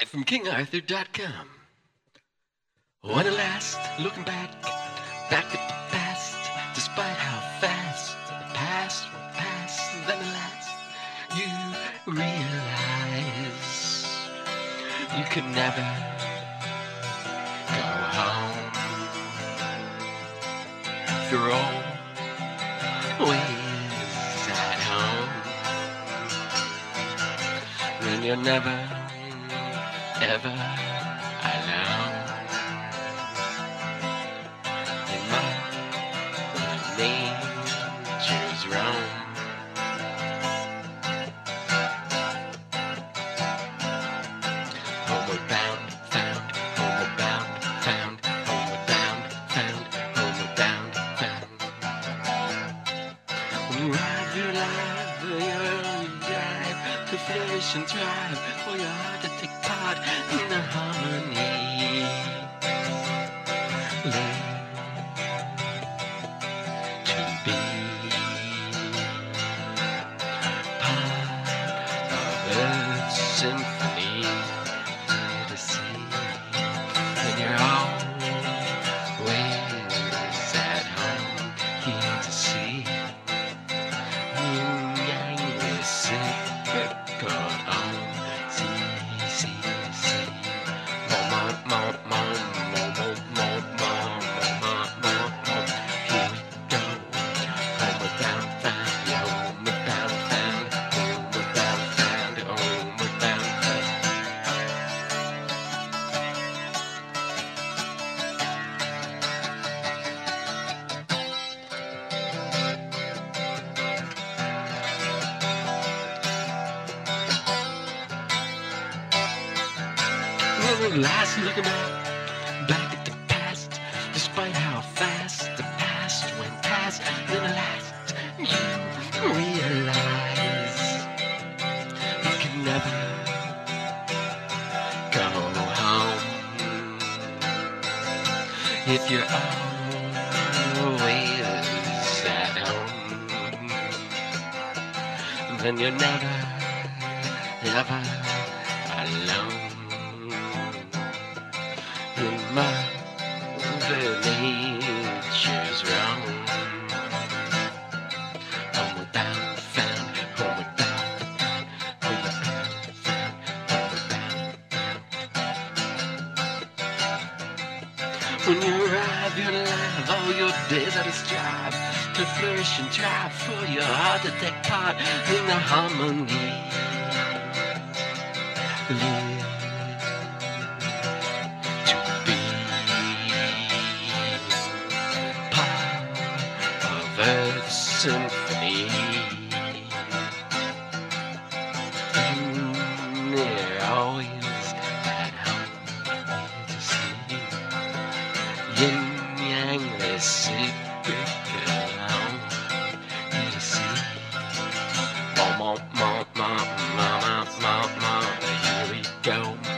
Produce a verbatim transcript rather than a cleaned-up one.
Live from King Arthur dot com. When at last, looking back, back at the past, despite how fast the past will pass, then at last you realize you could never go home. You're always at home, then you're never, ever alone. In my nature's roam. Homeward bound, found, homeward bound, found, homeward bound, found, homeward bound, found. When you ride your life, you'll drive to flourish and thrive, for your heart to take part in the harmony. Live to be part of Earth's symphony, here to see, and you're always at home, here to see. Yin yang reciprocal on, see, see, see. More, more, more, more, more, more, more, more, more, more. Here we go. Homeward bound, found, yeah, homeward bound, found, homeward bound, found, homeward bound, found. When at last, looking back, back at the past, despite how fast the past went past, then at last you realize you can never go home if you're always at home. Then you're never, ever alone. In Mother Nature's roam. Homeward bound, found, homeward bound, found, homeward bound, found, homeward bound, found. When you arrive, you're alive, all your days are to strive to flourish and thrive, for your heart to take part in the harmony. Live to be part of Earth's symphony. And they're always at home, here to see. Yin yang reciprocal on, here to see. More, more, more, more, more, more, more, more. Here we go.